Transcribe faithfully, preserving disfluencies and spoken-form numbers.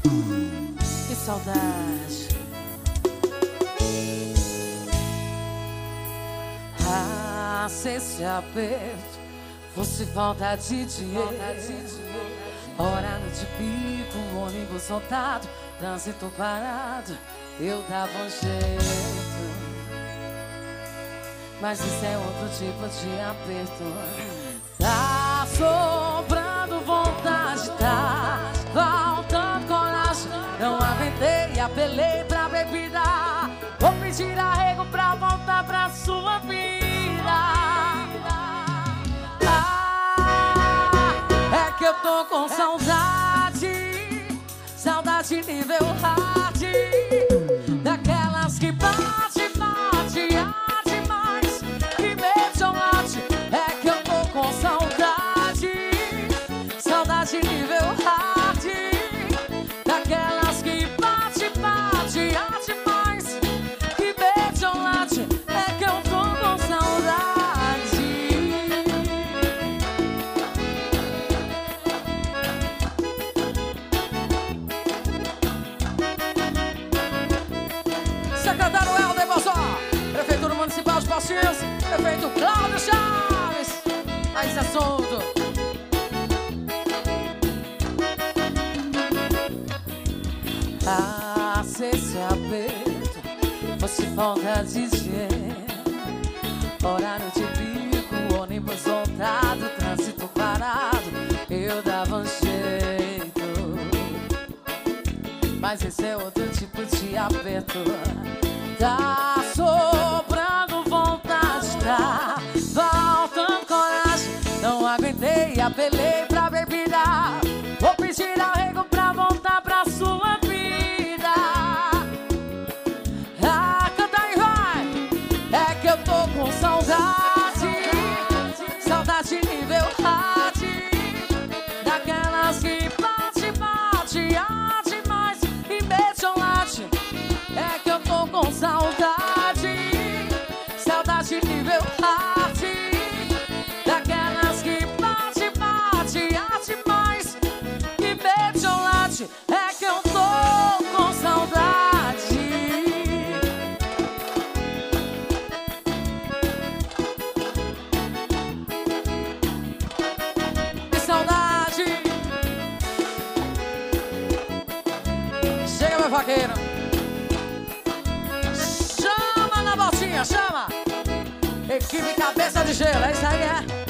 Que saudade. Ah, se esse aperto fosse falta de dinheiro, hora de pico, ônibus lotado, trânsito parado, eu dava um jeito. Mas isso é outro tipo de aperto. Tá sobrando vontade, tá faltando coragem. Não aguentei, apelei pra bebida. Vou pedir arrego pra voltar pra sua vida. Ah, é que eu tô com saudade, saudade nível hard, daquelas que bate, bate, bate mais, que beijam late. É que eu tô com saudade, saudade nível hard, daquelas que bate, bate, bate mais, que beijam late. É que eu tô com saudade. Secretário Helder Bossó, Prefeitura Municipal de Pastinhos, Prefeito Cláudio Chaves. Mais esse assunto. Ah, se esse aperto fosse falta de dinheiro, horário de pico, ônibus lotado, trânsito parado, eu dava um jeito. Mas esse é outro tipo de aperto. Tá sobrando vontade, tá faltando coragem. Não aguentei, apelei pra bebida. Vou pedir arrego pra voltar pra sua vida. Ah, canta aí, vai! É que eu tô com saudade, saudade nível hard, daquelas que bate, bate, bate mais e beijam late. É que eu tô com saudade, saudade nível hard, daquelas que bate, bate, bate mais e beijam late. É que eu tô com saudade. Que saudade. Chega, meu vaqueiro. Chama na botinha, chama. Equipe Cabeça de Gelo, é isso aí, é?